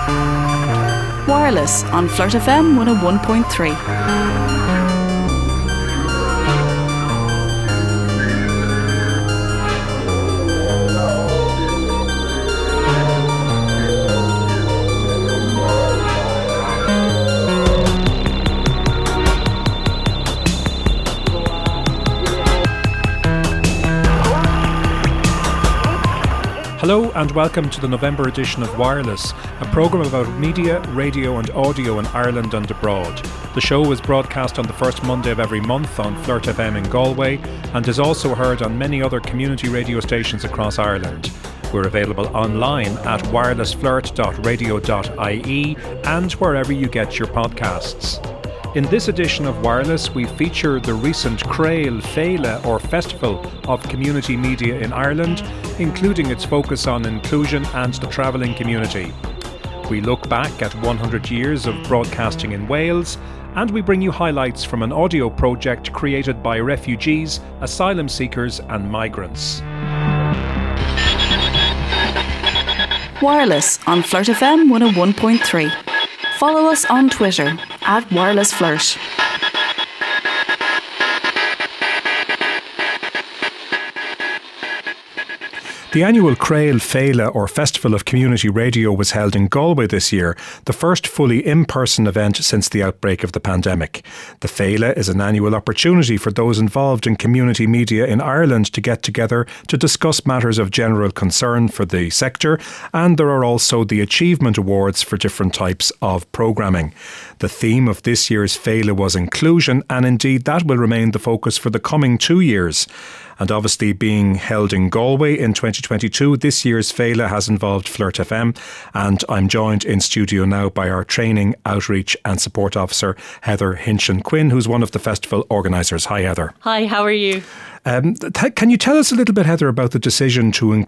Wireless on Flirt FM 101.3. Hello and welcome to the November edition of Wireless, a programme about media, radio and audio in Ireland and abroad. The show is broadcast on the first Monday of every month on Flirt FM in Galway and is also heard on many other community radio stations across Ireland. We're available online at wirelessflirt.radio.ie and wherever you get your podcasts. In this edition of Wireless, we feature the recent Crail Féile, or Festival of Community Media in Ireland, including its focus on inclusion and the travelling community. We look back at 100 years of broadcasting in Wales, and we bring you highlights from an audio project created by refugees, asylum seekers and migrants. Wireless on Flirt FM 101.3. Follow us on Twitter at WirelessFlirt. The annual Crail Féile, or Festival of Community Radio, was held in Galway this year, the first fully in-person event since the outbreak of the pandemic. The Féile is an annual opportunity for those involved in community media in Ireland to get together to discuss matters of general concern for the sector, and there are also the Achievement Awards for different types of programming. The theme of this year's Féile was inclusion, and indeed that will remain the focus for the coming 2 years. And obviously being held in Galway in 2022, this year's Féile has involved Flirt FM, and I'm joined in studio now by our Training, Outreach and Support Officer, Heather Hinchin-Quinn, who's one of the festival organisers. Hi, Heather. Hi, how are you? Can you tell us a little bit, Heather, about the decision to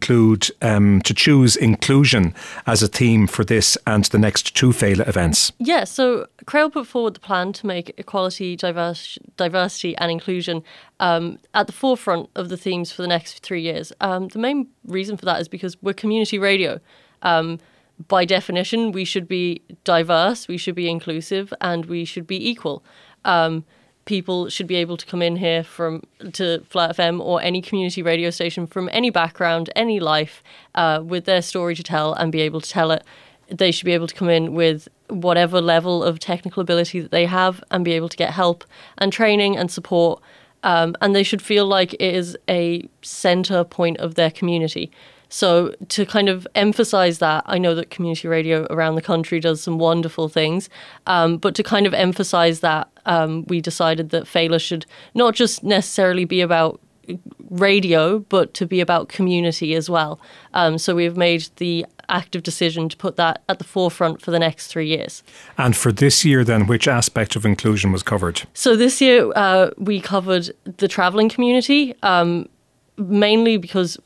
choose inclusion as a theme for this and the next two Féile events? Yeah, so Crail put forward the plan to make equality, diversity and inclusion at the forefront of the themes for the next 3 years. The main reason for that is because we're community radio. By definition, we should be diverse, we should be inclusive, and we should be equal. People should be able to come in here to Flirt FM or any community radio station from any background, any life, with their story to tell and be able to tell it. They should be able to come in with whatever level of technical ability that they have and be able to get help and training and support. And they should feel like it is a centre point of their community. So to kind of emphasise that, I know that community radio around the country does some wonderful things, but to kind of emphasise that, we decided that Féile should not just necessarily be about radio, but to be about community as well. So we've made the active decision to put that at the forefront for the next 3 years. And for this year then, which aspect of inclusion was covered? So this year we covered the travelling community, mainly because,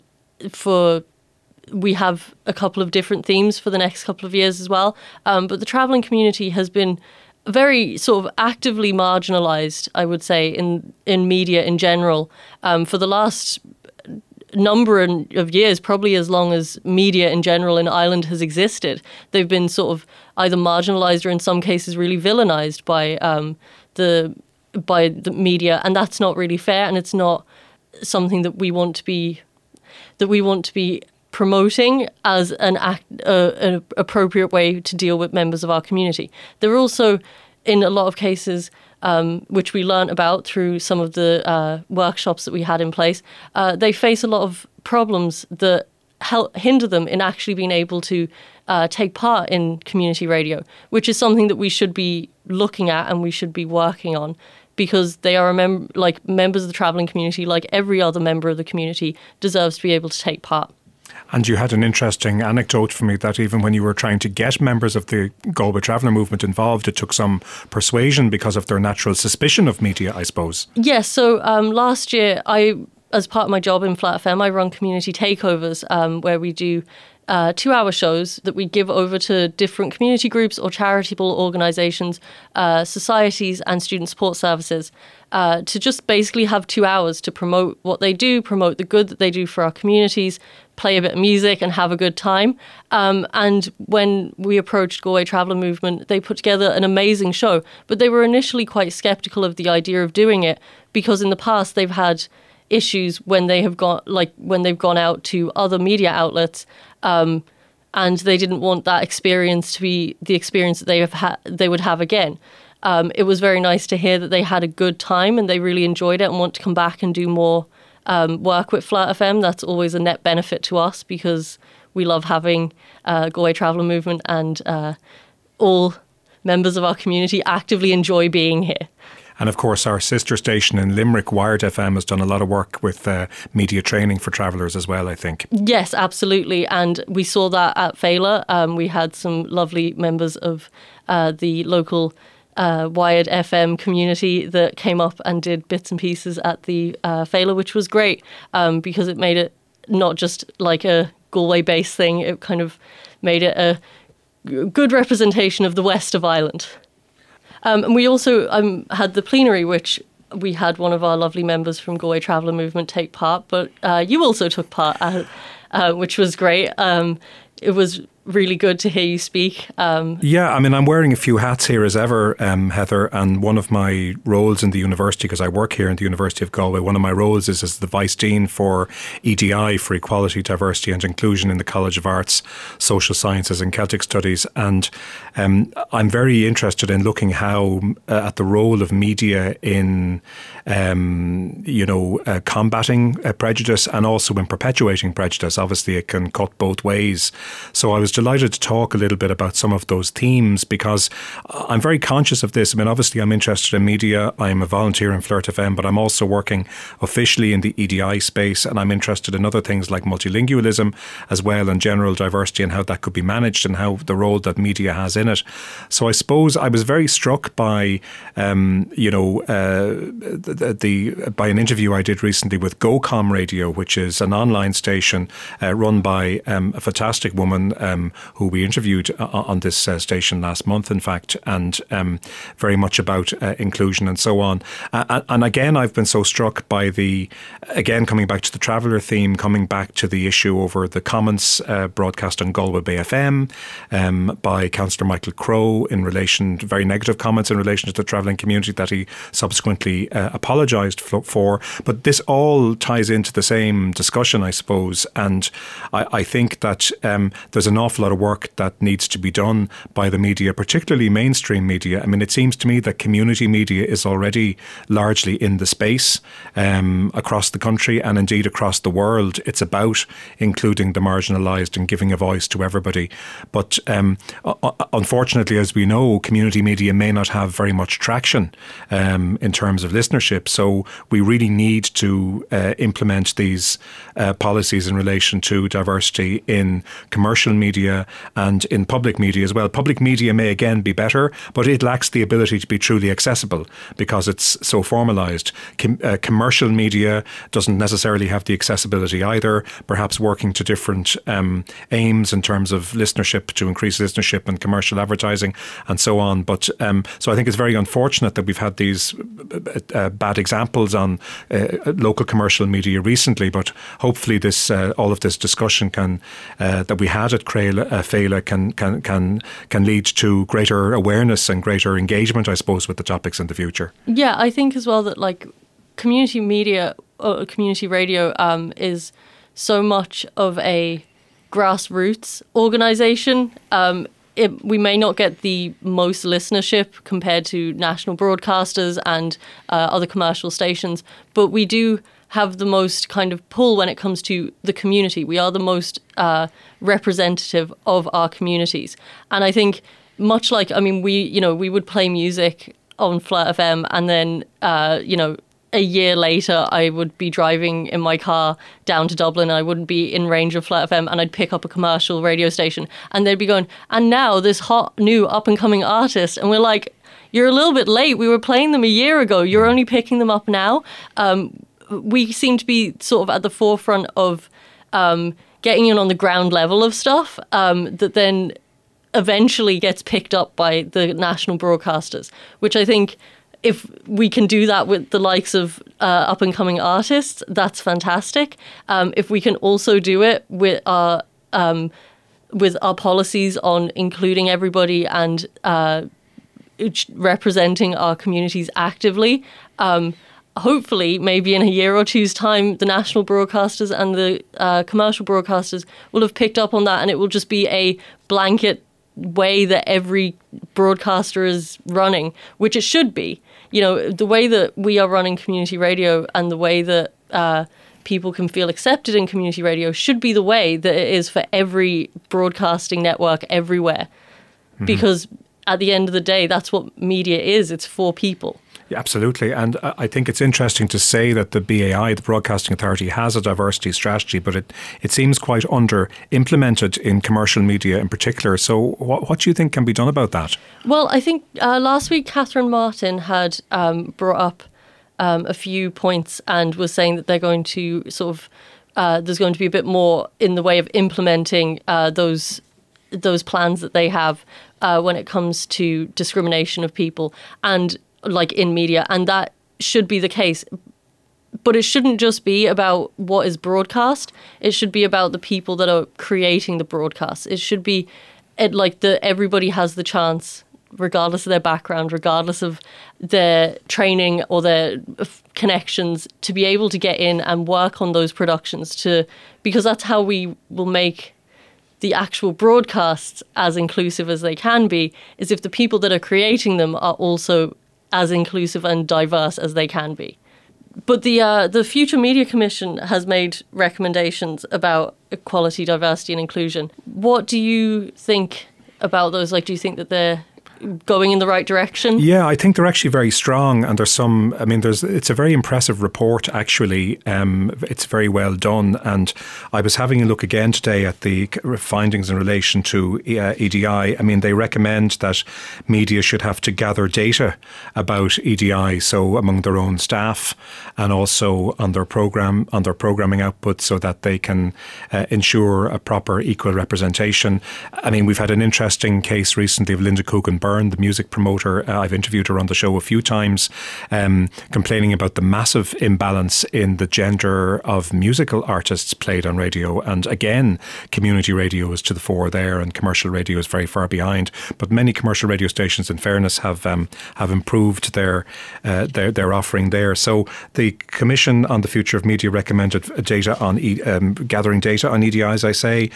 we have a couple of different themes for the next couple of years as well. But the travelling community has been very sort of actively marginalised, I would say, in media in general for the last number of years, probably as long as media in general in Ireland has existed. They've been sort of either marginalised or in some cases really villainised by the media, and that's not really fair, and it's not something that we want to be promoting as an appropriate way to deal with members of our community. There are also, in a lot of cases, which we learnt about through some of the workshops that we had in place, they face a lot of problems that hinder them in actually being able to take part in community radio, which is something that we should be looking at and we should be working on, because they are members of the travelling community, like every other member of the community, deserves to be able to take part. And you had an interesting anecdote for me that even when you were trying to get members of the Galway Traveller movement involved, it took some persuasion because of their natural suspicion of media, I suppose. Yes, so last year, as part of my job in Flirt FM, I run community takeovers where we do 2-hour shows that we give over to different community groups or charitable organisations, societies and student support services to just basically have 2 hours to promote what they do, promote the good that they do for our communities, play a bit of music and have a good time. And when we approached Galway Traveller Movement, they put together an amazing show. But they were initially quite sceptical of the idea of doing it because in the past they've had issues when they've gone out to other media outlets, and they didn't want that experience to be the experience that they would have again. It was very nice to hear that they had a good time and they really enjoyed it and want to come back and do more work with Flirt FM. That's always a net benefit to us because we love having Galway Traveller Movement and all members of our community actively enjoy being here. And of course, our sister station in Limerick, Wired FM, has done a lot of work with media training for travellers as well, I think. Yes, absolutely. And we saw that at Fela. We had some lovely members of the local Wired FM community that came up and did bits and pieces at the Fela, which was great because it made it not just like a Galway-based thing. It kind of made it a good representation of the west of Ireland. And we also had the plenary, which we had one of our lovely members from Galway Traveller Movement take part, but you also took part, which was great. It was really good to hear you speak. Yeah, I mean, I'm wearing a few hats here as ever, Heather, and one of my roles in the university, because I work here in the University of Galway, one of my roles is as the Vice Dean for EDI, for Equality, Diversity and Inclusion in the College of Arts, Social Sciences and Celtic Studies. And I'm very interested in looking how at the role of media in, combating prejudice and also in perpetuating prejudice. Obviously, it can cut both ways. So I was delighted to talk a little bit about some of those themes because I'm very conscious of this. I mean, obviously, I'm interested in media. I'm a volunteer in Flirt FM, but I'm also working officially in the EDI space, and I'm interested in other things like multilingualism as well and general diversity and how that could be managed and how the role that media has in it. So I suppose I was very struck by, by an interview I did recently with GoCom Radio, which is an online station run by a fantastic woman who we interviewed on this station last month, in fact, and very much about inclusion and so on. And again, I've been so struck by coming back to the traveller theme, coming back to the issue over the comments broadcast on Galway Bay FM by Councillor Michael Crowe in relation to very negative comments in relation to the travelling community that he subsequently apologised for. But this all ties into the same discussion, I suppose. And I think that there's an awful lot of work that needs to be done by the media, particularly mainstream media. I mean, it seems to me that community media is already largely in the space across the country and indeed across the world. It's about including the marginalised and giving a voice to everybody. But unfortunately, as we know, community media may not have very much traction in terms of listenership. So we really need to implement these policies in relation to diversity in commercial media and in public media as well. Public media may again be better, but it lacks the ability to be truly accessible because it's so formalised. Commercial media doesn't necessarily have the accessibility either, perhaps working to different aims in terms of listenership, to increase listenership and commercial advertising and so on. But so I think it's very unfortunate that we've had these bad examples on local commercial media recently, but hopefully this all of this discussion that we had at Fela can lead to greater awareness and greater engagement, I suppose, with the topics in the future. Yeah, I think as well that community media, community radio is so much of a grassroots organisation. We may not get the most listenership compared to national broadcasters and other commercial stations, but we do have the most kind of pull when it comes to the community. We are the most representative of our communities. And I think much like, we would play music on Flirt FM and then, a year later, I would be driving in my car down to Dublin. I wouldn't be in range of Flirt FM, and I'd pick up a commercial radio station, and they'd be going, and now this hot new up and coming artist, and we're like, you're a little bit late. We were playing them a year ago. You're only picking them up now. We seem to be sort of at the forefront of getting in on the ground level of stuff that then eventually gets picked up by the national broadcasters, which I think if we can do that with the likes of up-and-coming artists, that's fantastic. If we can also do it with our policies on including everybody and representing our communities actively, hopefully, maybe in a year or two's time, the national broadcasters and the commercial broadcasters will have picked up on that, and it will just be a blanket way that every broadcaster is running, which it should be. You know, the way that we are running community radio and the way that people can feel accepted in community radio should be the way that it is for every broadcasting network everywhere. Mm-hmm. Because at the end of the day, that's what media is. It's for people. Yeah, absolutely. And I think it's interesting to say that the BAI, the Broadcasting Authority, has a diversity strategy, but it seems quite under-implemented in commercial media in particular. So what do you think can be done about that? Well, I think last week Catherine Martin had brought up a few points and was saying that they're going to there's going to be a bit more in the way of implementing those plans that they have when it comes to discrimination of people and like in media, and that should be the case. But it shouldn't just be about what is broadcast. It should be about the people that are creating the broadcast. It should be everybody has the chance, regardless of their background, regardless of their training or their connections, to be able to get in and work on those productions, because that's how we will make the actual broadcasts as inclusive as they can be, is if the people that are creating them are also as inclusive and diverse as they can be. But the Future Media Commission has made recommendations about equality, diversity and inclusion. What do you think about those? Like, do you think that they're going in the right direction? Yeah, I think they're actually very strong, and it's a very impressive report actually. It's very well done, and I was having a look again today at the findings in relation to EDI. I mean, they recommend that media should have to gather data about EDI, so among their own staff and also on their programming output, so that they can ensure a proper equal representation. I mean, we've had an interesting case recently of Linda Coogan-Byrne, the music promoter. I've interviewed her on the show a few times, complaining about the massive imbalance in the gender of musical artists played on radio. And again, community radio is to the fore there, and commercial radio is very far behind. But many commercial radio stations, in fairness, have improved their offering there. So the Commission on the Future of Media recommended data on gathering data on EDI, as I say,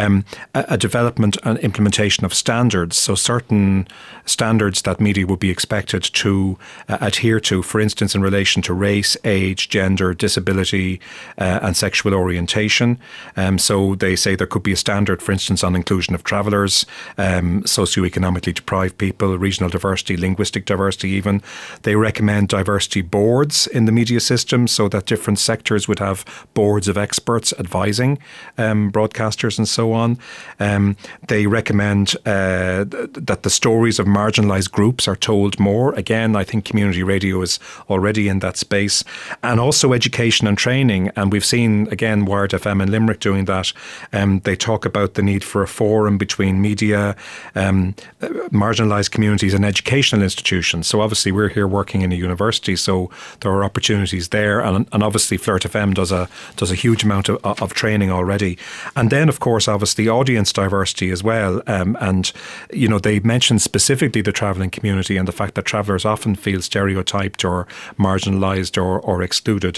a development and implementation of standards. So certain standards that media would be expected to adhere to, for instance, in relation to race, age, gender, disability and sexual orientation. So they say there could be a standard, for instance, on inclusion of travellers, socioeconomically deprived people, regional diversity, linguistic diversity even. They recommend diversity boards in the media system so that different sectors would have boards of experts advising broadcasters and so on. They recommend that the stories of marginalised groups are told more. Again, I think community radio is already in that space. And also education and training. And we've seen, again, Wired FM in Limerick doing that. They talk about the need for a forum between media, marginalised communities and educational institutions. So obviously we're here working in a university, so there are opportunities there. And obviously Flirt FM does a huge amount of training already. And then, of course, obviously audience diversity as well. And, you know, they mentioned specifically the travelling community and the fact that travellers often feel stereotyped or marginalised or excluded.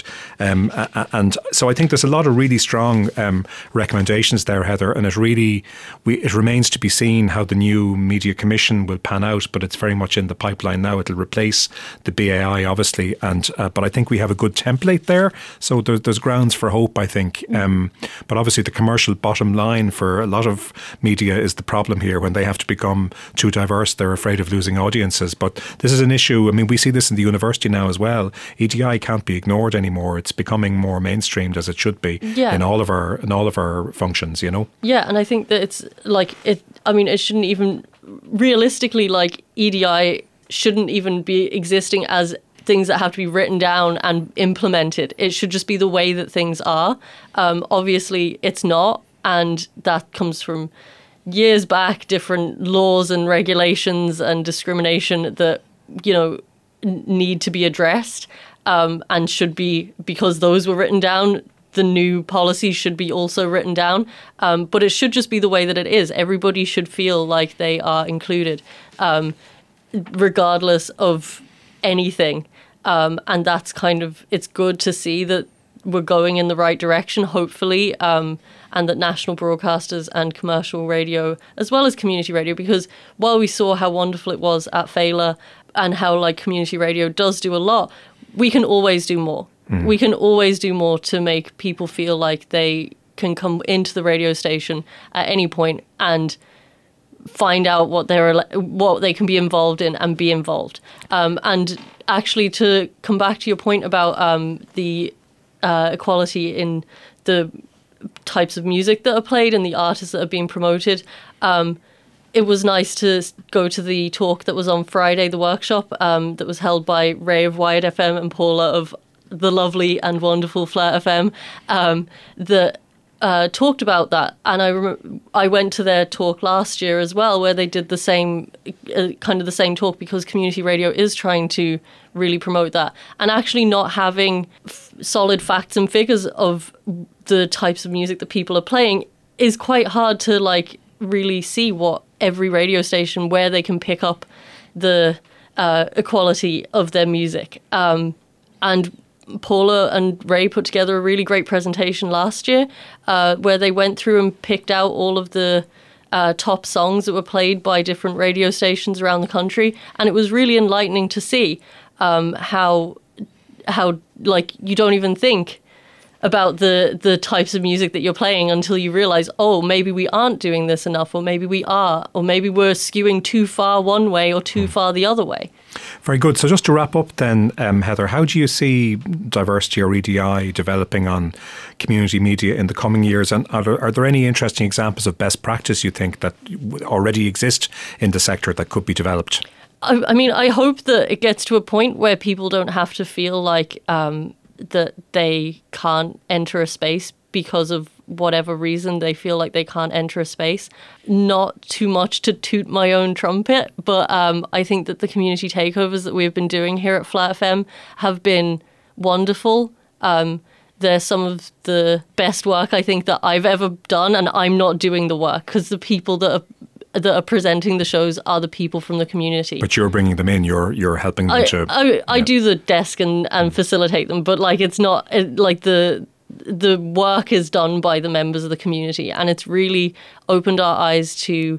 And so I think there's a lot of really strong recommendations there, Heather, and it remains to be seen how the new Media Commission will pan out, but it's very much in the pipeline now. It'll replace the BAI, obviously, but I think we have a good template there, so there's grounds for hope, I think. But obviously the commercial bottom line for a lot of media is the problem here. When they have to become too diverse, they're afraid of losing audiences. But this is an issue. I mean, we see this in the university now as well. EDI can't be ignored anymore. It's becoming more mainstreamed, as it should be, in all of our functions, you know. Yeah, and I think that it's like it. I mean, it shouldn't even realistically, like, EDI shouldn't even be existing as things that have to be written down and implemented. It should just be the way that things are. Obviously, it's not. And that comes from years back, different laws and regulations and discrimination that, need to be addressed, and should be, because those were written down, the new policy should be also written down. But it should just be the way that it is. Everybody should feel like they are included, regardless of anything. And that's it's good to see that we're going in the right direction, hopefully, and that national broadcasters and commercial radio, as well as community radio, because while we saw how wonderful it was at Féile and how community radio does do a lot, we can always do more. We can always do more to make people feel like they can come into the radio station at any point and find out what they can be involved in and be involved. And actually, to come back to your point about the equality in the types of music that are played and the artists that are being promoted, it was nice to go to the talk that was on Friday, the workshop that was held by Ray of Wired FM and Paula of the lovely and wonderful Flirt FM, that talked about that. And I went to their talk last year as well, where they did the same, kind of the same talk, because community radio is trying to really promote that. And actually not having solid facts and figures of the types of music that people are playing is quite hard to really see what every radio station, where they can pick up the equality of their music. And Paula and Ray put together a really great presentation last year, where they went through and picked out all of the top songs that were played by different radio stations around the country. And it was really enlightening to see how you don't even think about the types of music that you're playing until you realize, oh, maybe we aren't doing this enough, or maybe we are, or maybe we're skewing too far one way or too far the other way. Very good. So just to wrap up then, Heather, how do you see diversity or EDI developing on community media in the coming years? And are there any interesting examples of best practice you think that already exist in the sector that could be developed? I mean, I hope that it gets to a point where people don't have to feel like that they can't enter a space because of whatever reason they feel like they can't enter a space. Not too much to toot my own trumpet, but I think that the community takeovers that we've been doing here at Flirt FM have been wonderful. They're some of the best work I think that I've ever done, and I'm not doing the work because the people that are presenting the shows are the people from the community. But you're bringing them in, you're helping them I do the desk and facilitate them, but it's not the work is done by the members of the community, and it's really opened our eyes to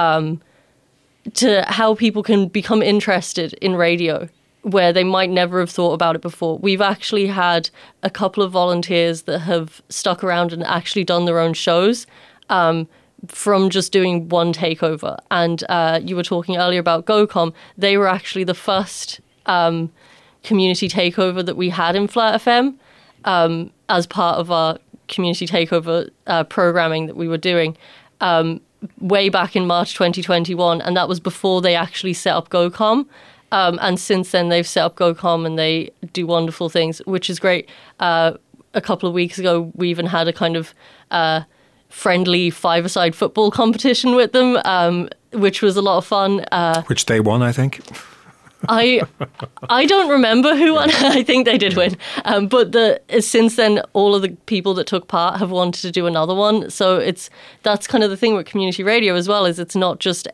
how people can become interested in radio where they might never have thought about it before. We've actually had a couple of volunteers that have stuck around and actually done their own shows, from just doing one takeover. And you were talking earlier about GoCom. They were actually the first community takeover that we had in Flirt FM, as part of our community takeover programming that we were doing way back in March 2021. And that was before they actually set up GoCom. And since then, they've set up GoCom and they do wonderful things, which is great. A couple of weeks ago, we even had a kind of friendly five-a-side football competition with them, which was a lot of fun. Which they won, I think. I don't remember who won. I think they did win. But since then, all of the people that took part have wanted to do another one. So that's kind of the thing with community radio as well, is it's not just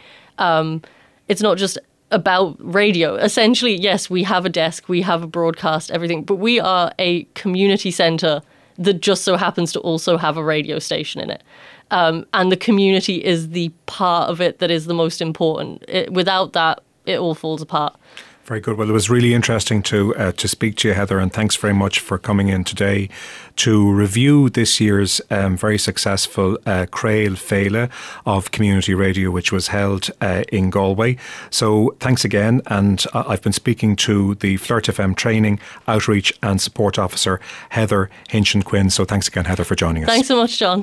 about radio. Essentially, yes, we have a desk, we have a broadcast, everything, but we are a community centre that just so happens to also have a radio station in it. And the community is the part of it that is the most important. Without that, it all falls apart. Very good. Well, it was really interesting to speak to you, Heather, and thanks very much for coming in today to review this year's very successful Crail Féile of Community Radio, which was held in Galway. So thanks again. And I've been speaking to the Flirt FM Training, Outreach and Support Officer, Heather Hinchin-Quinn. So thanks again, Heather, for joining us. Thanks so much, John.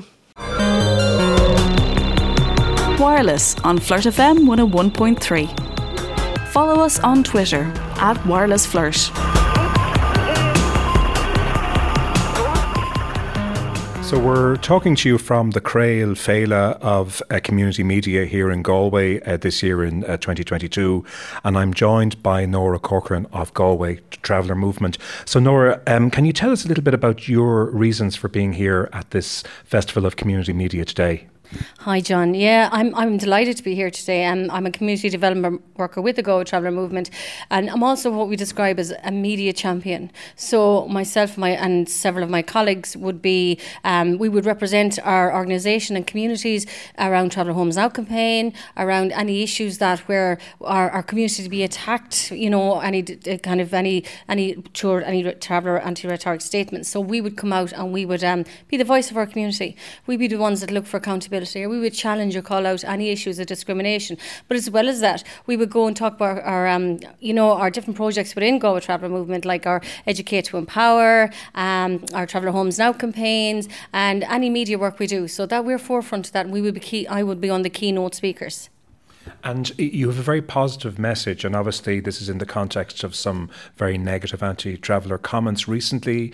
Wireless on Flirt FM 101.3. Follow us on Twitter @WirelessFlirt. So we're talking to you from the Crail Féile of community media here in Galway this year in 2022, and I'm joined by Nora Corcoran of Galway Traveller Movement. So Nora, can you tell us a little bit about your reasons for being here at this Festival of Community Media today? Hi John. Yeah, I'm delighted to be here today. I'm a community development worker with the Galway Traveller Movement, and I'm also what we describe as a media champion. So myself and several of my colleagues would be, we would represent our organisation and communities around Traveller Homes Now campaign, around any issues that where our community to be attacked, any traveller anti-rhetoric statements. So we would come out and we would be the voice of our community. We'd be the ones that look for accountability. We would challenge or call out any issues of discrimination. But as well as that, we would go and talk about our different projects within Galway Traveller Movement, like our Educate to Empower, our Traveller Homes Now campaigns, and any media work we do. So that we're forefront of that, and we would be I would be on the keynote speakers. And you have a very positive message, and obviously this is in the context of some very negative anti-traveller comments recently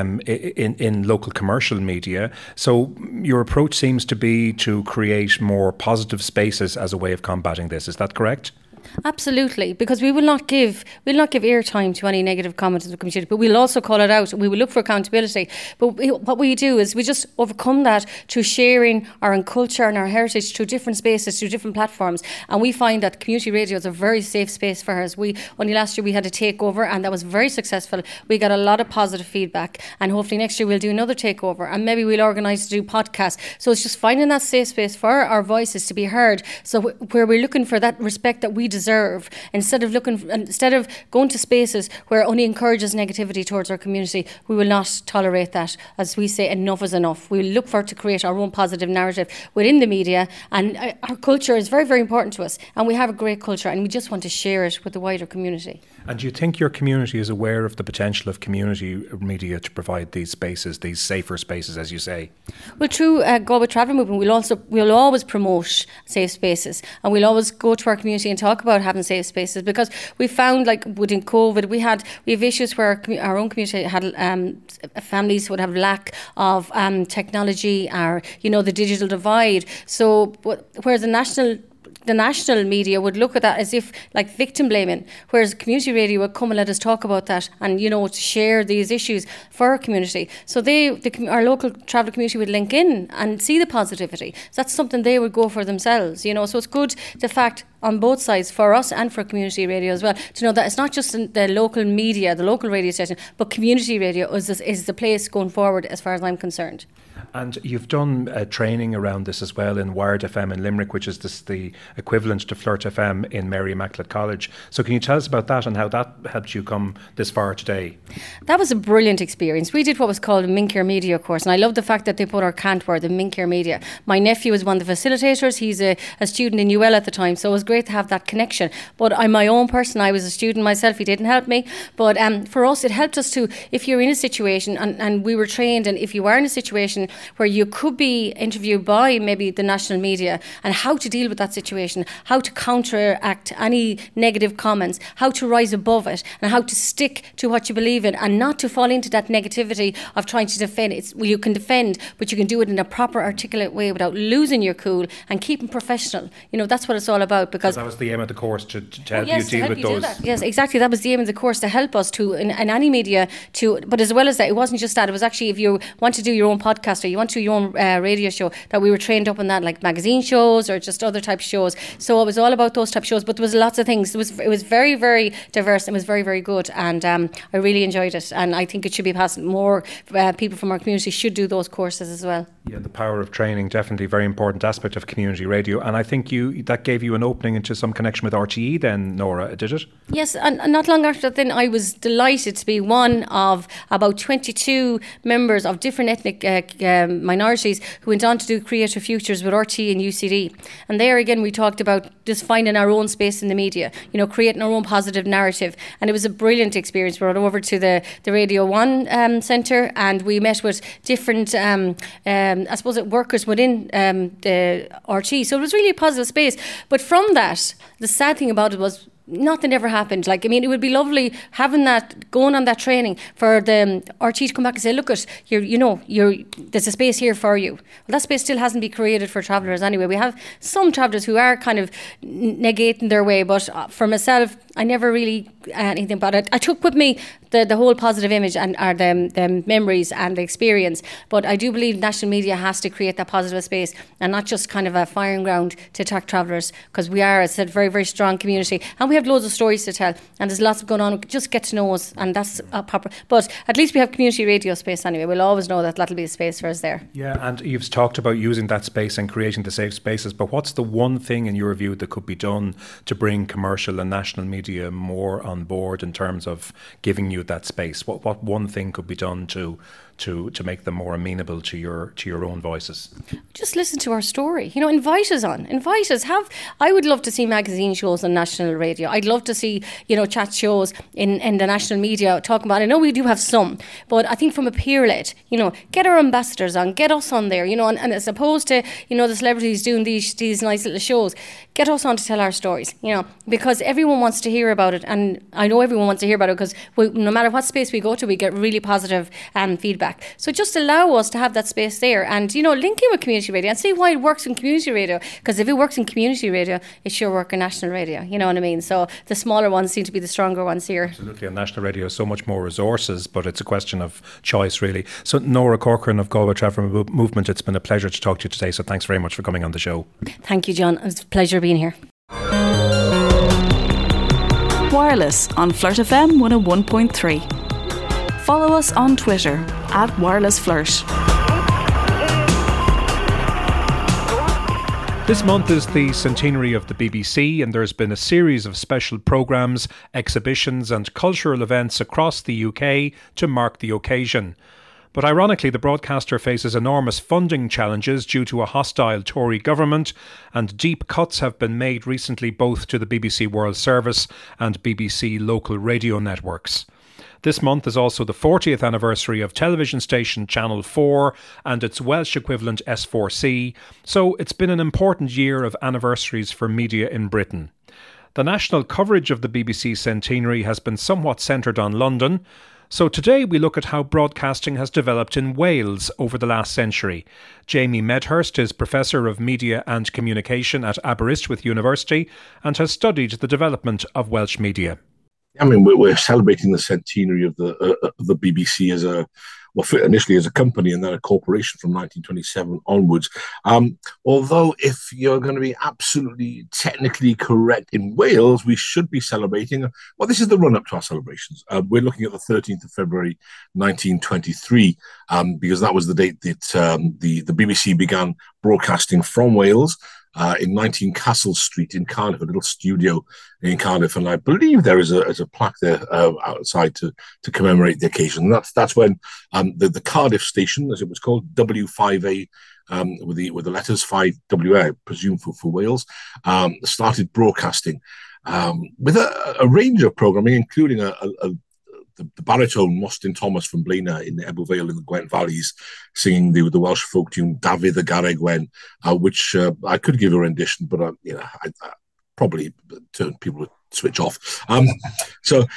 in local commercial media. So your approach seems to be to create more positive spaces as a way of combating this. Is that correct? Absolutely, because we will not give airtime to any negative comments in the community, but we'll also call it out. We will look for accountability. But what we do is we just overcome that through sharing our own culture and our heritage through different spaces, through different platforms. And we find that community radio is a very safe space for us. Only last year we had a takeover, and that was very successful. We got a lot of positive feedback, and hopefully next year we'll do another takeover, and maybe we'll organise to do podcasts. So it's just finding that safe space for our voices to be heard. So where we're looking for that respect that we deserve, instead of going to spaces where it only encourages negativity towards our community, we will not tolerate that. As we say, enough is enough. We will look for to create our own positive narrative within the media, and our culture is very, very important to us, and we have a great culture, and we just want to share it with the wider community. And do you think your community is aware of the potential of community media to provide these spaces, these safer spaces, as you say? Well, through Galway Traveller Movement, we'll always promote safe spaces, and we'll always go to our community and talk about having safe spaces, because we found, like within COVID, we have issues where our own community had families would have lack of technology, or the digital divide. So whereas the national media would look at that as if like victim blaming, whereas community radio would come and let us talk about that and to share these issues for our community. So our local traveller community would link in and see the positivity. So that's something they would go for themselves. So it's good, the fact on both sides, for us and for community radio as well, to know that it's not just the local media, the local radio station, but community radio is the place going forward as far as I'm concerned. And you've done training around this as well in Wired FM in Limerick, which is the equivalent to Flirt FM in Mary Immaculate College. So can you tell us about that and how that helped you come this far today? That was a brilliant experience. We did what was called a Mincare Media course, and I love the fact that they put our cant word, the Mincare Media. My nephew was one of the facilitators. He's a student in UL at the time, so it was great to have that connection. But I'm my own person. I was a student myself. He didn't help me. But for us, it helped us to, if you're in a situation, and we were trained, and if you are in a situation where you could be interviewed by maybe the national media, and how to deal with that situation, how to counteract any negative comments, how to rise above it, and how to stick to what you believe in, and not to fall into that negativity of trying to defend. You can defend, but you can do it in a proper, articulate way without losing your cool and keeping professional. That's what it's all about. Because that was the aim of the course, to help you deal with those. Yes, exactly. That was the aim of the course, to help us to in any media to. But as well as that, it wasn't just that. It was actually, if you want to do your own podcast or you want to do your own radio show, that we were trained up on that, like magazine shows or just other type of shows. So it was all about those type of shows. But there was lots of things. It was very, very diverse. It was very, very good, and I really enjoyed it. And I think it should be passed. More people from our community should do those courses as well. Yeah, the power of training, definitely a very important aspect of community radio. And I think that gave you an opening into some connection with RTE then, Nora, did it? Yes, and not long after that then, I was delighted to be one of about 22 members of different ethnic minorities who went on to do Creative Futures with RTE and UCD. And there again, we talked about just finding our own space in the media, creating our own positive narrative. And it was a brilliant experience. We went over to the Radio 1 Centre, and we met with different workers within the RTE. So it was really a positive space. But from that, the sad thing about it was nothing ever happened. Like, I mean, it would be lovely having that, going on that training for the RT to come back and say, look, there's a space here for you. Well, that space still hasn't been created for travellers anyway. We have some travellers who are kind of negating their way, but for myself, I never really anything about it. I took with me the whole positive image and the memories and the experience, but I do believe national media has to create that positive space and not just kind of a firing ground to attract travellers, because we are, as I said, very, very strong community and we have loads of stories to tell and there's lots going on. Just get to know us, and that's proper. But at least we have community radio space anyway. We'll always know that that'll be a space for us there. Yeah, and you've talked about using that space and creating the safe spaces, but what's the one thing in your view that could be done to bring commercial and national media more on board in terms of giving you that space? What one thing could be done to make them more amenable to your own voices? Just listen to our story. Invite us on. Invite us. I would love to see magazine shows on national radio. I'd love to see, chat shows in the national media talking about, I know we do have some, but I think from a peer-led, get our ambassadors on, get us on there, and as opposed to, the celebrities doing these nice little shows, get us on to tell our stories, because everyone wants to hear about it. And I know everyone wants to hear about it because no matter what space we go to, we get really positive feedback. So just allow us to have that space there and, link in with community radio and see why it works in community radio. Because if it works in community radio, it sure works in national radio. You know what I mean? So the smaller ones seem to be the stronger ones here. Absolutely. And national radio has so much more resources, but it's a question of choice, really. So Nora Corcoran of Galway Traveller Movement, it's been a pleasure to talk to you today. So thanks very much for coming on the show. Thank you, John. It was a pleasure being here. Wireless on Flirt FM 101.3. Follow us on Twitter @WirelessFlirt. This month is the centenary of the BBC, and there's been a series of special programmes, exhibitions and cultural events across the UK to mark the occasion. But ironically, the broadcaster faces enormous funding challenges due to a hostile Tory government, and deep cuts have been made recently both to the BBC World Service and BBC local radio networks. This month is also the 40th anniversary of television station Channel 4 and its Welsh equivalent S4C, so it's been an important year of anniversaries for media in Britain. The national coverage of the BBC centenary has been somewhat centred on London, so today we look at how broadcasting has developed in Wales over the last century. Jamie Medhurst is Professor of Media and Communication at Aberystwyth University and has studied the development of Welsh media. I mean, we're celebrating the centenary of the BBC initially as a company and then a corporation from 1927 onwards. Although if you're going to be absolutely technically correct in Wales, we should be celebrating, well, this is the run-up to our celebrations. We're looking at the 13th of February 1923, because that was the date that the BBC began broadcasting from Wales. In 19 Castle Street in Cardiff, a little studio in Cardiff, and I believe there is a plaque there outside to commemorate the occasion. And that's when the Cardiff station, as it was called, W5A, with the letters 5WA, I presume for Wales, started broadcasting with a range of programming, including the baritone Mostyn Thomas from Blaenau in the Ebble Vale in the Gwent Valleys, singing the Welsh folk tune Dafydd y Garreg Wen, which I could give a rendition, but I probably people would switch off. So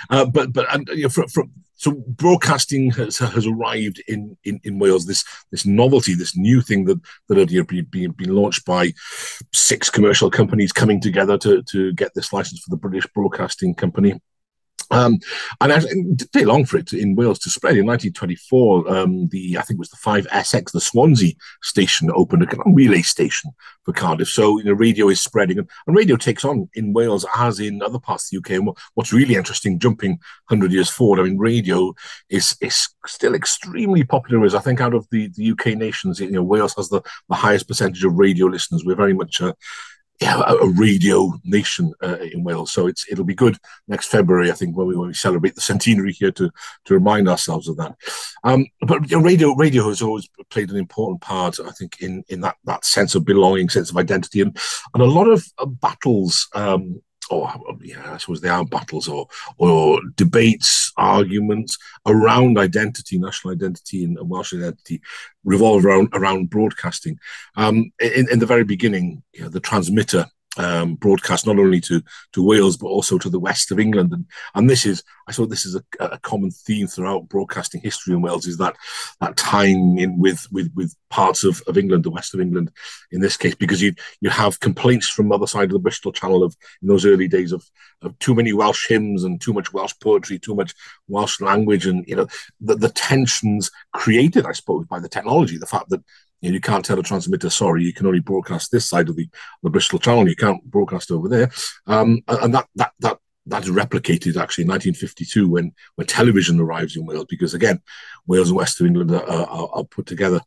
broadcasting has arrived in Wales. This novelty, this new thing that had been launched by 6 commercial companies coming together to get this license for the British Broadcasting Company. And it didn't take long for it in Wales to spread. In 1924, I think it was the 5SX, the Swansea station, opened a kind of relay station for Cardiff. So radio is spreading, and radio takes on in Wales as in other parts of the UK. And what's really interesting, jumping 100 years forward, I mean, radio is still extremely popular. As I think out of the UK nations, Wales has the highest percentage of radio listeners. We're very much a radio nation in Wales. So it'll be good next February, I think, when we celebrate the centenary here to remind ourselves of that. But radio has always played an important part, I think, in that sense of belonging, sense of identity, and a lot of battles. I suppose they are battles or debates, arguments around identity, national identity and Welsh identity revolve around broadcasting. In the very beginning, the transmitter broadcast not only to Wales but also to the west of England, and this is, I suppose, this is a common theme throughout broadcasting history in Wales, is that tying in with parts of England, the west of England in this case, because you have complaints from the other side of the Bristol Channel of, in those early days, of too many Welsh hymns and too much Welsh poetry, too much Welsh language, and the tensions created, I suppose, by the technology, the fact that you can't tell a transmitter, sorry, you can only broadcast this side of the Bristol Channel, you can't broadcast over there. And that's replicated actually in 1952 when television arrives in Wales, because again, Wales and West of England are put together.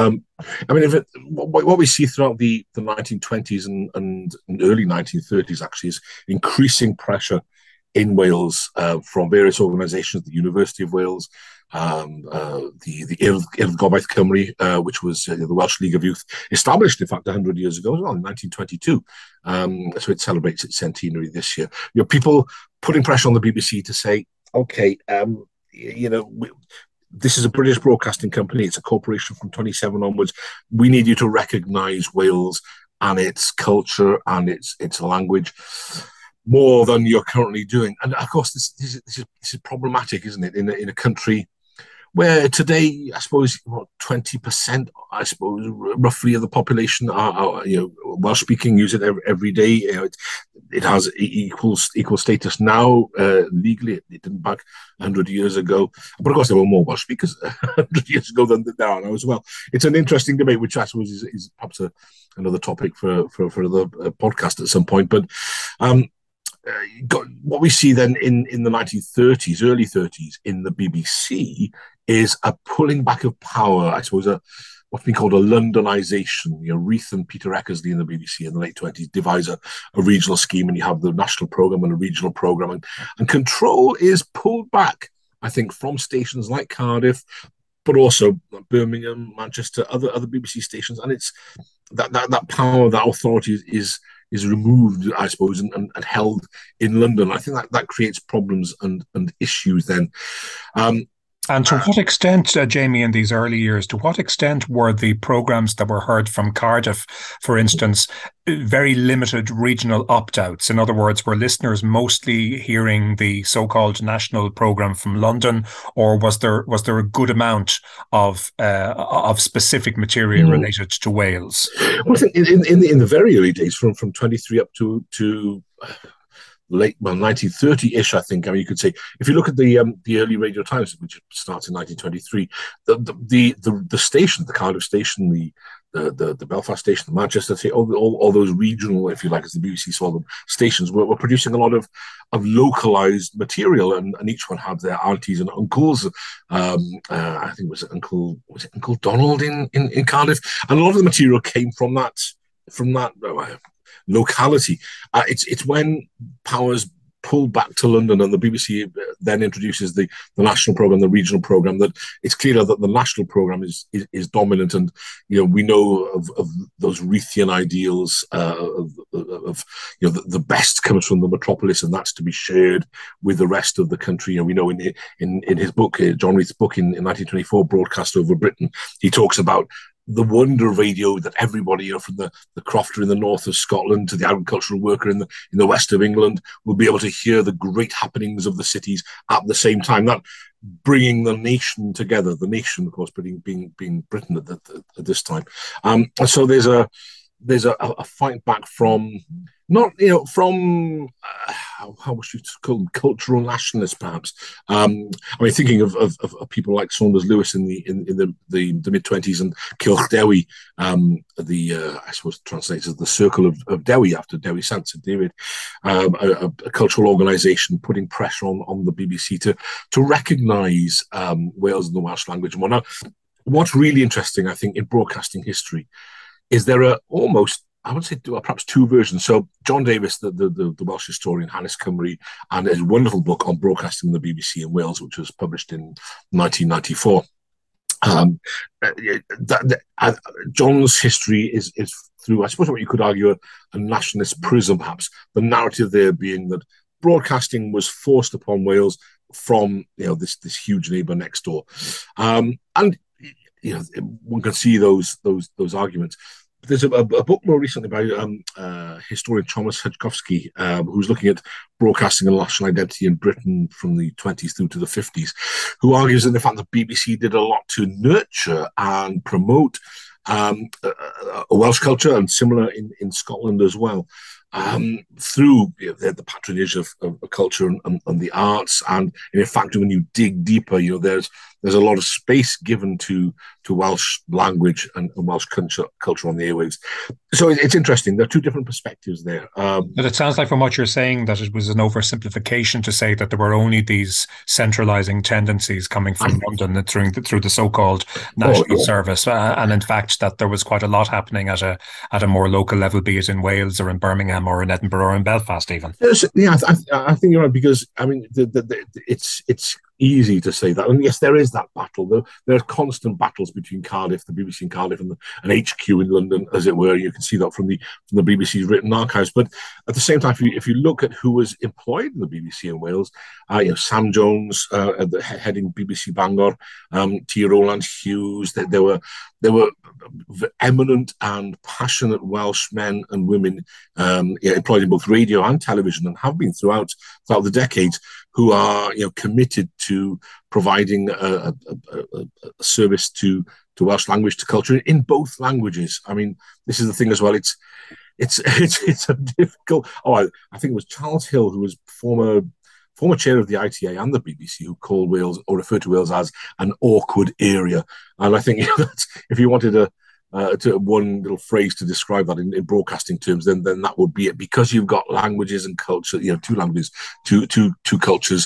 What we see throughout the 1920s and early 1930s actually is increasing pressure in Wales from various organisations, the University of Wales, the Urdd Gobaith Cymru, which was the Welsh League of Youth, established in fact 100 years ago as well, in 1922. So it celebrates its centenary this year. People putting pressure on the BBC to say, okay, this is a British broadcasting company, it's a corporation from 27 onwards. We need you to recognise Wales and its culture and its language more than you're currently doing. And of course, this is problematic, isn't it? In a country where today, I suppose, 20%, I suppose, roughly of the population are Welsh speaking, use it every day. It has equal status now legally. It didn't back 100 years ago, but of course there were more Welsh speakers 100 years ago than there are now as well. It's an interesting debate, which I suppose is perhaps another topic for another podcast at some point. But what we see then in the 1930s, early 30s, in the BBC is a pulling back of power, I suppose, what's been called a Londonisation. Reith and Peter Eckersley in the BBC in the late 20s devise a regional scheme, and you have the national programme and a regional programme, and control is pulled back, I think, from stations like Cardiff, but also Birmingham, Manchester, other BBC stations, and it's that power, that authority is removed, I suppose, and held in London. I think that creates problems and issues then. And to what extent, Jamie, in these early years, to what extent were the programmes that were heard from Cardiff, for instance, very limited regional opt-outs? In other words, were listeners mostly hearing the so-called national programme from London, or was there a good amount of specific material related to Wales? Well, I think in the very early days, from 23 up to late 1930-ish, I think. I mean, you could say, if you look at the early Radio Times, which starts in 1923, the station, the Cardiff station, the Belfast station, the Manchester station, all those regional, if you like, as the BBC saw them, stations were producing a lot of localized material, and each one had their aunties and uncles. I think was it Uncle Donald in Cardiff, and a lot of the material came from that locality. It's when powers pull back to London and the BBC then introduces the national programme, the regional programme, that it's clear that the national programme is dominant. And we know of those Reithian ideals of the best comes from the metropolis, and that's to be shared with the rest of the country. And we know in his book, John Reith's book in 1924, Broadcast Over Britain, he talks about the wonder radio that everybody, from the crofter in the north of Scotland to the agricultural worker in the west of England, will be able to hear the great happenings of the cities at the same time. That bringing the nation together, the nation, of course, being Britain at this time. So there's a fight back from from how much you call them, cultural nationalists, perhaps. I mean, thinking of people like Saunders Lewis in the mid-20s, and Cylch Dewi, I suppose translates as the Circle of Dewi, after Dewi Sant St David, a cultural organisation putting pressure on the BBC to recognise Wales and the Welsh language more. Now, what's really interesting, I think, in broadcasting history is there are almost, I would say, perhaps two versions. So John Davis, the Welsh historian, Hanes Cymru, and his wonderful book on broadcasting in the BBC in Wales, which was published in 1994. John's history is through, I suppose, what you could argue, a nationalist prism, perhaps. The narrative there being that broadcasting was forced upon Wales from this huge neighbour next door, and one can see those arguments. there's a book more recently by historian Thomas Hedkowski, who's looking at broadcasting and national identity in Britain from the 20s through to the 50s, who argues in the fact that BBC did a lot to nurture and promote a Welsh culture, and similar in Scotland as well, through the patronage of culture and the arts. And in fact, when you dig deeper, there's a lot of space given to Welsh language and Welsh culture on the airwaves. So it's interesting. There are two different perspectives there. But it sounds like from what you're saying that it was an oversimplification to say that there were only these centralising tendencies coming from London through the so-called National Service, and in fact that there was quite a lot happening at a more local level, be it in Wales or in Birmingham or in Edinburgh or in Belfast even. Yeah, I think you're right, because I mean it's easy to say that, and yes, there is that battle. There are constant battles between Cardiff, the BBC in Cardiff, and HQ in London, as it were. You can see that from the BBC's written archives. But at the same time, if you look at who was employed in the BBC in Wales, Sam Jones heading BBC Bangor, T. Rowland Hughes. There were eminent and passionate Welsh men and women employed in both radio and television, and have been throughout the decades, who are committed to providing a service to Welsh language, to culture in both languages. I mean, this is the thing as well. It's a difficult. I think it was Charles Hill, who was former chair of the ITA and the BBC, who called Wales, or referred to Wales as, an awkward area. And I think if you wanted to one little phrase to describe that in broadcasting terms, then that would be it, because you've got languages and culture, two languages, two cultures,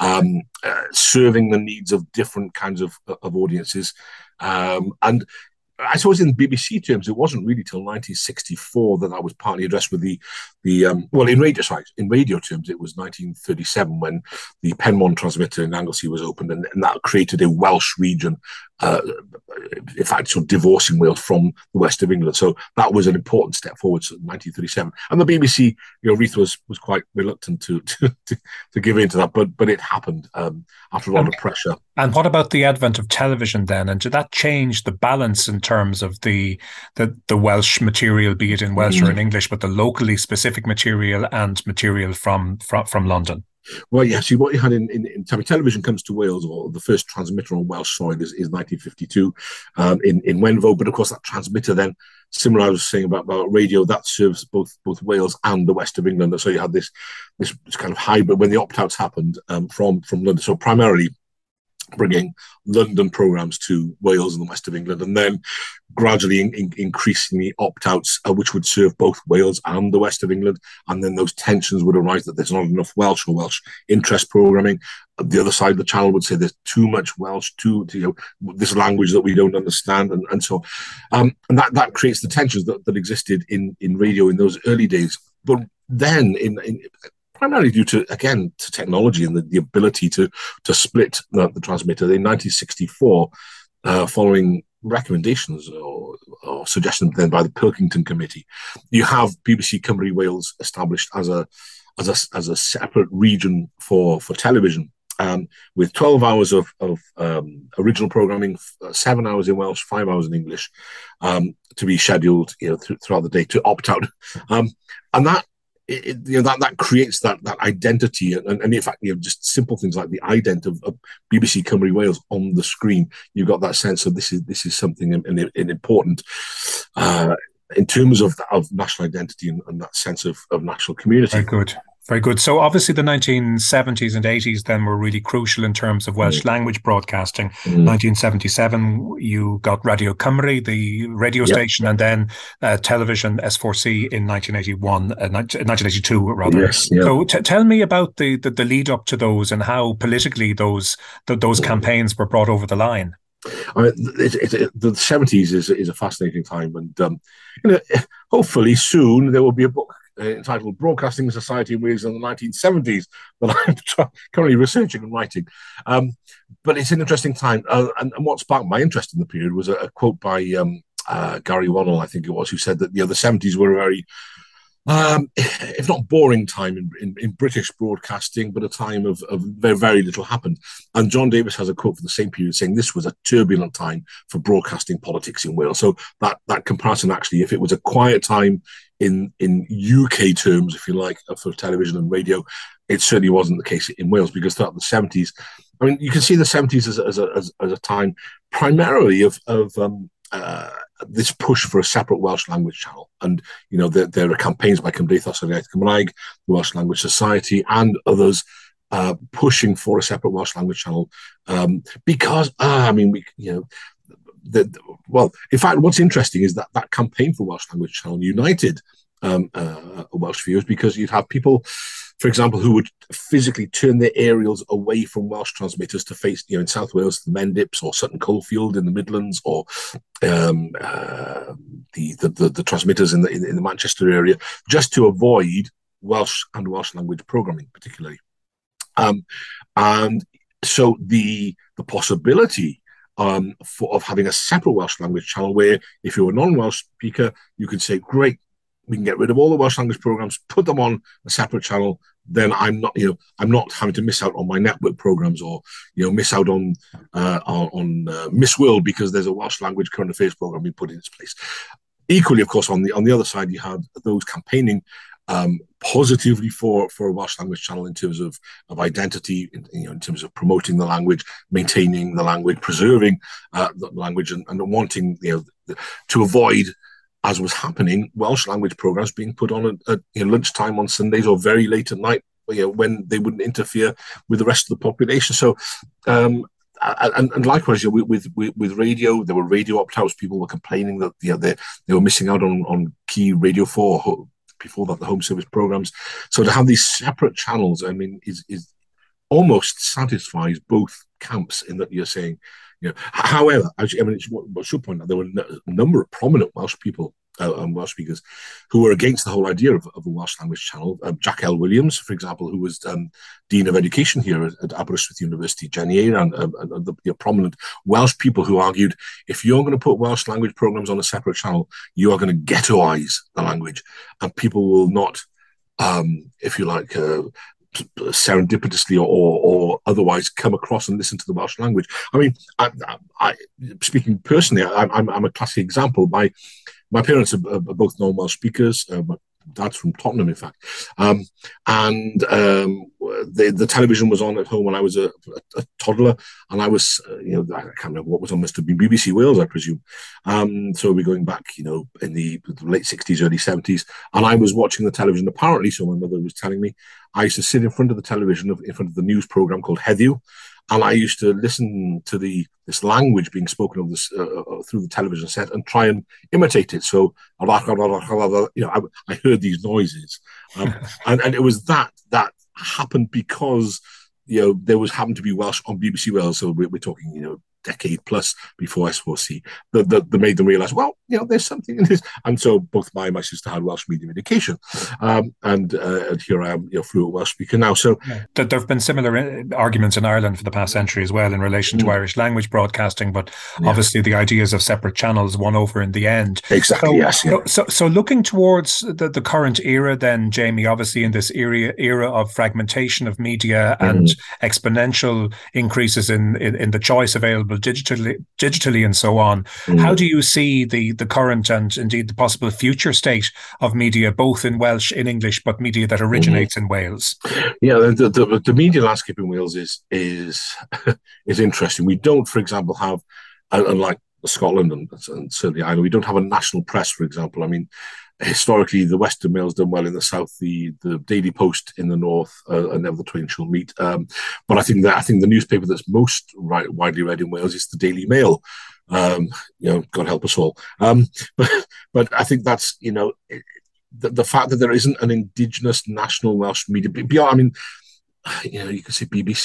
serving the needs of different kinds of audiences. And I suppose in BBC terms, it wasn't really till 1964 that was partly addressed with in radio terms, it was 1937 when the Penmon transmitter in Anglesey was opened, and that created a Welsh region, in fact, sort of divorcing Wales from the west of England. So that was an important step forward in 1937. And the BBC, Reith was quite reluctant to give in to that, but it happened after a lot of pressure. And what about the advent of television then? And did that change the balance in terms of the Welsh material, be it in Welsh or in English, but the locally specific material and material from London? Well, yeah. See, what you had in television comes to Wales, or the first transmitter on Welsh soil is 1952 in Wenvo. But of course, that transmitter then, similar I was saying about radio, that serves both Wales and the west of England. So you had this kind of hybrid when the opt-outs happened from London. So primarily bringing London programmes to Wales and the west of England, and then gradually increasing the opt-outs, which would serve both Wales and the west of England. And then those tensions would arise that there's not enough Welsh or Welsh interest programming. The other side of the channel would say there's too much Welsh, this language that we don't understand, and so and that creates the tensions that existed in radio in those early days. But then primarily due to technology and the ability to split the transmitter. In 1964, following recommendations or suggestions then by the Pilkington Committee, you have BBC Cymru Wales established as a separate region for television, with 12 hours of original programming, 7 hours in Welsh, 5 hours in English, to be scheduled throughout the day to opt out, and that. That creates that identity, and in fact, just simple things like the ident of BBC Cymru Wales on the screen. You've got that sense of this is something important in terms of national identity and that sense of national community. Very good. Very good. So obviously the 1970s and 80s then were really crucial in terms of Welsh language broadcasting. 1977, you got Radio Cymru, the radio station, and then television S4C in 1982 rather. Yes, yeah. So tell me about the lead up to those and how politically those campaigns were brought over the line. I mean, the 70s is a fascinating time, and hopefully soon there will be a book entitled Broadcasting Society in Wales in the 1970s that I'm currently researching and writing. But it's an interesting time. And what sparked my interest in the period was a quote by Gary Waddell, I think it was, who said that the 70s were a very If not boring time in British broadcasting, but a time of very, very little happened. And John Davis has a quote for the same period saying this was a turbulent time for broadcasting politics in Wales. So that comparison, actually, if it was a quiet time in UK terms, if you like, for television and radio, it certainly wasn't the case in Wales, because throughout the 70s, I mean, you can see the 70s as a time primarily of this push for a separate Welsh language channel. And, you know, there are campaigns by Cymdeithas yr Iaith Gymraeg, the Welsh Language Society, and others pushing for a separate Welsh language channel because, in fact, what's interesting is that campaign for Welsh language channel united Welsh viewers, because you'd have people, for example, who would physically turn their aerials away from Welsh transmitters to face, you know, in South Wales, the Mendips or Sutton Coldfield in the Midlands, or the transmitters in the Manchester area, just to avoid Welsh and Welsh language programming, particularly. And so the possibility of having a separate Welsh language channel, where if you're a non-Welsh speaker, you could say, great, we can get rid of all the Welsh language programs, put them on a separate channel. Then I'm not having to miss out on my network programs, or, you know, miss out on Miss World because there's a Welsh language current affairs program being put in its place. Equally, of course, on the other side, you had those campaigning positively for a Welsh language channel in terms of identity, in terms of promoting the language, maintaining the language, preserving the language, and wanting, to avoid, as was happening, Welsh language programs being put on at lunchtime on Sundays or very late at night, when they wouldn't interfere with the rest of the population. So, and likewise, with radio, there were radio opt-outs. People were complaining that they were missing out on key Radio 4, before that the home service programs. So to have these separate channels, I mean, is almost satisfies both camps, in that you're saying, however, I should point out, there were a number of prominent Welsh people and Welsh speakers who were against the whole idea of a Welsh language channel. Jack L. Williams, for example, who was Dean of Education here at Aberystwyth University, Jenny Eyre, and the prominent Welsh people who argued, if you're going to put Welsh language programs on a separate channel, you are going to ghettoise the language, and people will not, if you like, serendipitously or otherwise come across and listen to the Welsh language. I mean, I speaking personally, I'm a classic example. My parents are both non-Welsh speakers. My dad's from Tottenham, in fact, and the television was on at home when I was a toddler, and I was, I can't remember what was on. Must have been BBC Wales, I presume. So we're going back, in the late 60s, early 70s, and I was watching the television. Apparently, so my mother was telling me, I used to sit in front of the television, in front of the news program called Heddiw, and I used to listen to this language being spoken of this through the television set and try and imitate it. So, I heard these noises, and it was that happened because there happened to be Welsh on BBC Wales. So we're talking decade plus before S4C that made them realise, well, there's something in this. And so both my sister had Welsh medium education, and here I am, fluent Welsh speaker now. So there have been similar arguments in Ireland for the past century as well in relation to Irish language broadcasting, but obviously the ideas of separate channels won over in the end. Exactly. So, yes. Yeah. So looking towards the current era, then, Jamie, obviously in this era of fragmentation of media and exponential increases in the choice available digitally and so on. How do you see the current and indeed the possible future state of media, both in Welsh, in English, but media that originates in Wales? Yeah, the media landscape in Wales is interesting. We don't, for example, have, unlike Scotland and certainly Ireland, we don't have a national press, for example. I mean, historically, the Western Mail's done well in the south, the Daily Post in the north, and never the twain shall meet. But I think the newspaper that's most widely read in Wales is the Daily Mail. God help us all. But I think that's the fact that there isn't an indigenous national Welsh media beyond. I mean, you could say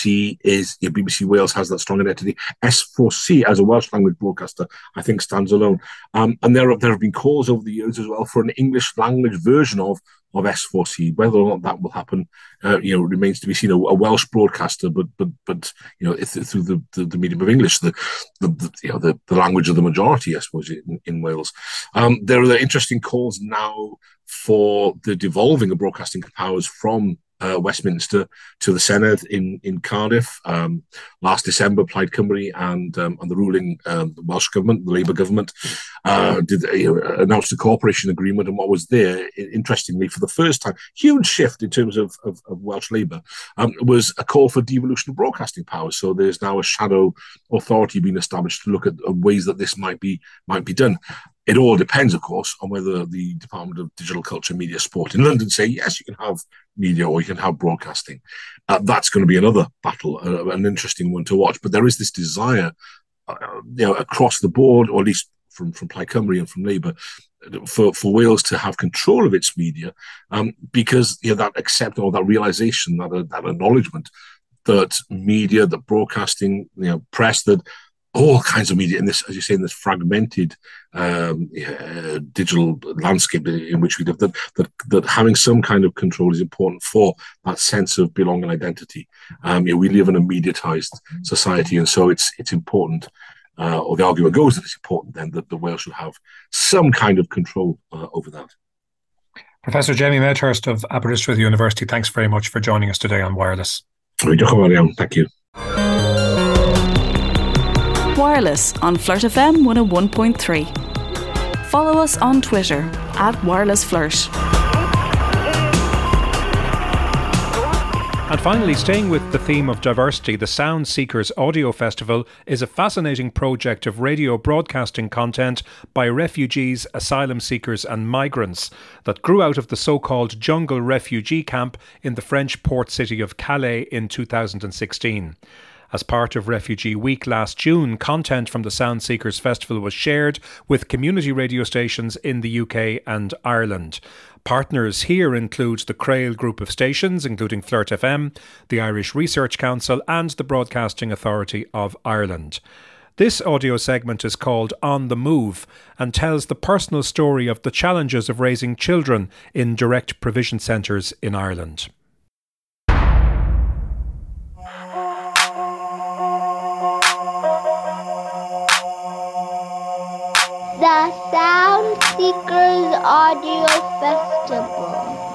BBC Wales has that strong identity. S4C, as a Welsh language broadcaster, I think stands alone. And there have been calls over the years as well for an English language version of S4C. Whether or not that will happen, remains to be seen. A Welsh broadcaster, but through the medium of English, the language of the majority, I suppose, in Wales. There are interesting calls now for the devolving of broadcasting powers from Westminster to the Senedd in Cardiff. Last December, Plaid Cymru and the ruling Welsh government, the Labour government, announced a cooperation agreement. And what was there, interestingly, for the first time, huge shift in terms of Welsh Labour, was a call for devolution of broadcasting powers. So there's now a shadow authority being established to look at ways that this might be done. It all depends, of course, on whether the Department of Digital Culture, Media, Sport in London say, yes, you can have media or you can have broadcasting. That's going to be another battle, an interesting one to watch. But there is this desire, across the board, or at least from Plaid Cymru and from Labour, for Wales to have control of its media, because that acceptance or that realisation, that acknowledgement that media, that broadcasting, press, that all kinds of media in this, as you say, in this fragmented digital landscape in which we live, that having some kind of control is important for that sense of belonging and identity. We live in a mediatized society, and so it's important, or the argument goes that it's important then that the Wales should have some kind of control over that. Professor Jamie Medhurst of Aberystwyth University, thanks very much for joining us today on Wireless. Thank you. Wireless on Flirt FM 101.3. Follow us on Twitter @WirelessFlirt. And finally, staying with the theme of diversity, the Sound Seekers Audio Festival is a fascinating project of radio broadcasting content by refugees, asylum seekers and migrants that grew out of the so-called jungle refugee camp in the French port city of Calais in 2016. As part of Refugee Week last June, content from the Sound Seekers Festival was shared with community radio stations in the UK and Ireland. Partners here include the Crail group of stations, including Flirt FM, the Irish Research Council and the Broadcasting Authority of Ireland. This audio segment is called On the Move and tells the personal story of the challenges of raising children in direct provision centres in Ireland. The Sound Seekers Audio Festival.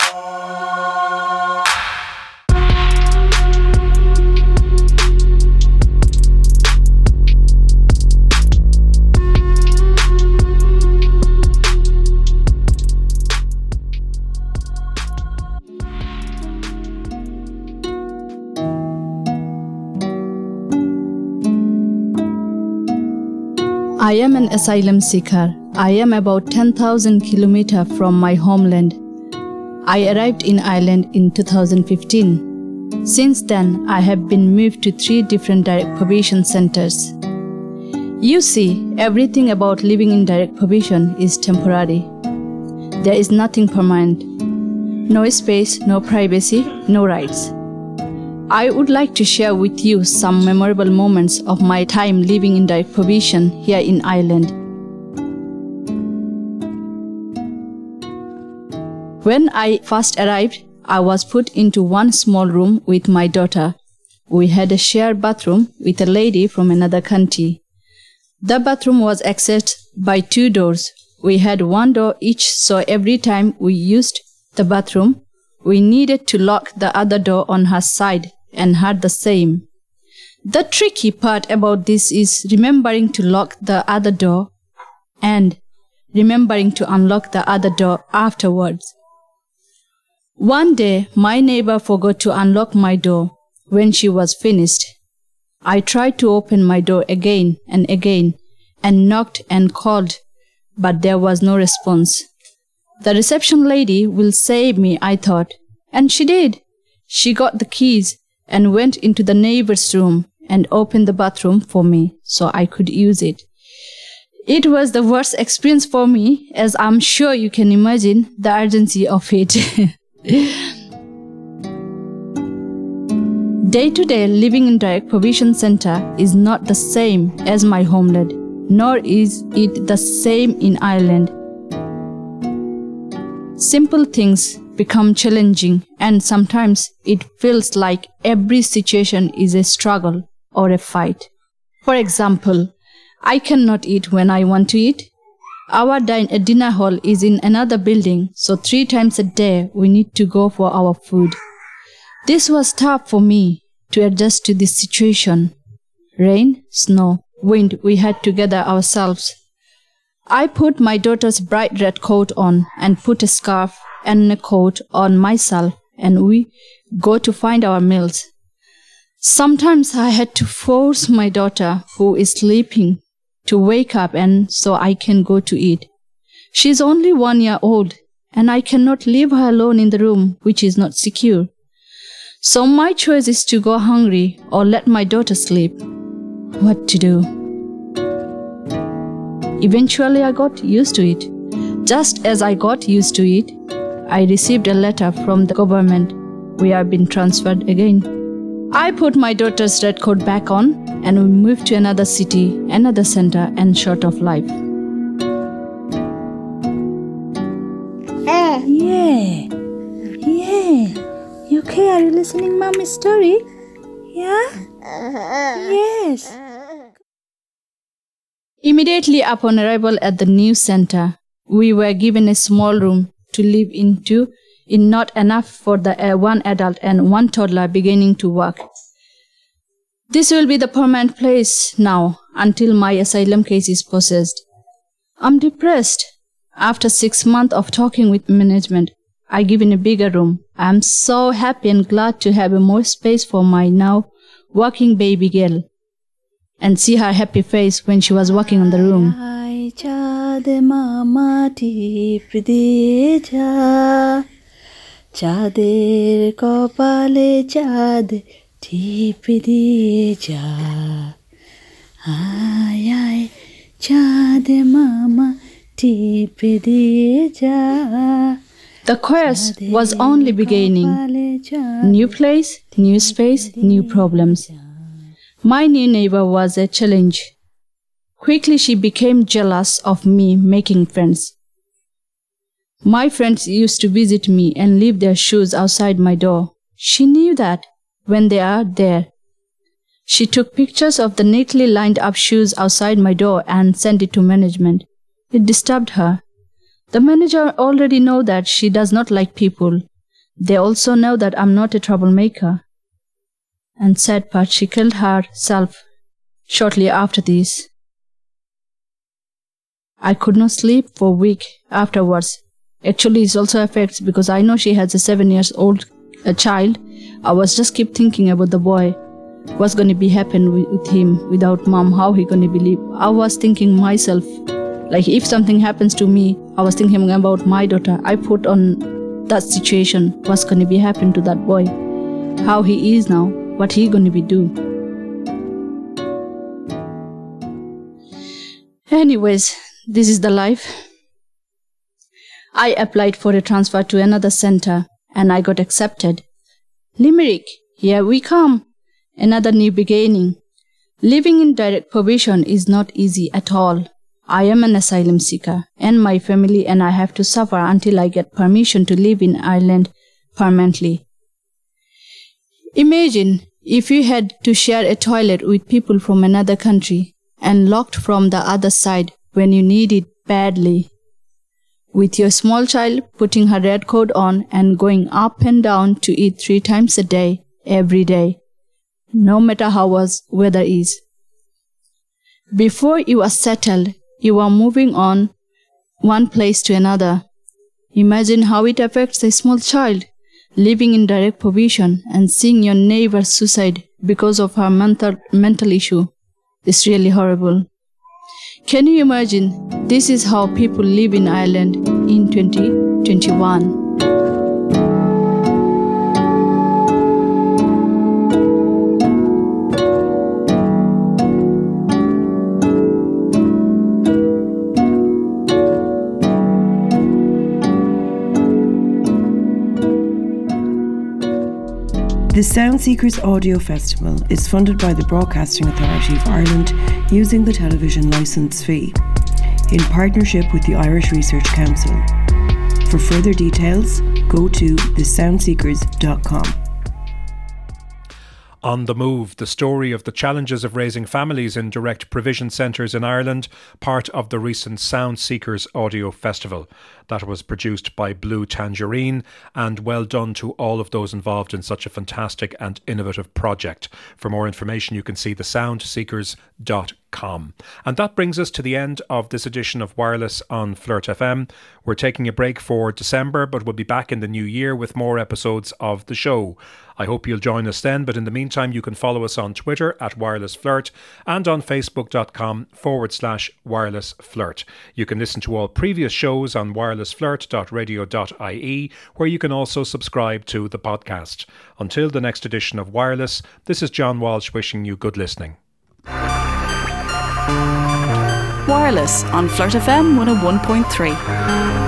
I am an asylum seeker. I am about 10,000 kilometers from my homeland. I arrived in Ireland in 2015. Since then, I have been moved to 3 different direct provision centers. You see, everything about living in direct provision is temporary. There is nothing permanent. No space, no privacy, no rights. I would like to share with you some memorable moments of my time living in direct provision here in Ireland. When I first arrived, I was put into one small room with my daughter. We had a shared bathroom with a lady from another country. The bathroom was accessed by 2 doors. We had 1 door each, so every time we used the bathroom, we needed to lock the other door on her side and her the same. The tricky part about this is remembering to lock the other door and remembering to unlock the other door afterwards. One day, my neighbor forgot to unlock my door when she was finished. I tried to open my door again and knocked and called, but there was no response. The reception lady will save me, I thought, and she did. She got the keys and went into the neighbor's room and opened the bathroom for me so I could use it. It was the worst experience for me, as I'm sure you can imagine the urgency of it. Day-to-day living in direct provision center is not the same as my homeland, nor is it the same in Ireland. Simple things become challenging, and sometimes it feels like every situation is a struggle or a fight. For example, I cannot eat when I want to eat. Our dinner hall is in another building, so 3 times a day we need to go for our food. This was tough for me to adjust to this situation. Rain, snow, wind, we had to gather ourselves. I put my daughter's bright red coat on and put a scarf and a coat on myself, and we go to find our meals. Sometimes I had to force my daughter, who is sleeping, to wake up and so I can go to eat. She's only 1 year old, and I cannot leave her alone in the room, which is not secure. So my choice is to go hungry or let my daughter sleep. What to do? Eventually I got used to it. Just as I got used to it, I received a letter from the government. We have been transferred again. I put my daughter's red coat back on and we moved to another city, another center, and short of life. Yeah. You okay? Are you listening, Mommy's story? Yeah? Yes. Immediately upon arrival at the new center, we were given a small room to live into, not enough for the one adult and one toddler beginning to work. This will be the permanent place now until my asylum case is processed. I'm depressed. After 6 months of talking with management, I given a bigger room. I'm so happy and glad to have more space for my now working baby girl and see her happy face when she was walking on the room. চাঁদের কপালে চাঁদ টিপে দিয়ে যা আয় আয় চাঁদ মামা টিপে দিয়ে যা. The quest was only beginning. New place, new space, new problems. My new neighbor was a challenge. Quickly she became jealous of me making friends. My friends used to visit me and leave their shoes outside my door. She knew that when they are there. She took pictures of the neatly lined up shoes outside my door and sent it to management. It disturbed her. The manager already know that she does not like people. They also know that I'm not a troublemaker. And sad part, she killed herself shortly after this. I could not sleep for a week afterwards. Actually, it also affects because I know she has a 7-year-old child. I was just keep thinking about the boy. What's going to be happen with him without mom? How he going to believe? I was thinking myself, like if something happens to me, I was thinking about my daughter. I put on that situation. What's going to be happen to that boy? How he is now? What he going to be do? Anyways, this is the life. I applied for a transfer to another center and I got accepted. Limerick, here we come. Another new beginning. Living in direct provision is not easy at all. I am an asylum seeker and my family and I have to suffer until I get permission to live in Ireland permanently. Imagine if you had to share a toilet with people from another country and locked from the other side when you need it badly. With your small child putting her red coat on and going up and down to eat 3 times a day, every day, no matter how weather is. Before you are settled, you are moving on one place to another. Imagine how it affects a small child living in direct provision and seeing your neighbor suicide because of her mental issue. It's really horrible. Can you imagine? This is how people live in Ireland in 2021. The Sound Seekers Audio Festival is funded by the Broadcasting Authority of Ireland using the television licence fee, in partnership with the Irish Research Council. For further details, go to thesoundseekers.com. On the Move, the story of the challenges of raising families in direct provision centres in Ireland, part of the recent Sound Seekers Audio Festival. That was produced by Blue Tangerine, and well done to all of those involved in such a fantastic and innovative project. For more information, you can see thesoundseekers.com. And that brings us to the end of this edition of Wireless on Flirt FM. We're taking a break for December, but we'll be back in the new year with more episodes of the show. I hope you'll join us then, but in the meantime, you can follow us on Twitter at Wireless Flirt and on Facebook.com/Wireless Flirt. You can listen to all previous shows on wirelessflirt.radio.ie, where you can also subscribe to the podcast. Until the next edition of Wireless, this is John Walsh wishing you good listening. Wireless on Flirt FM 101.3.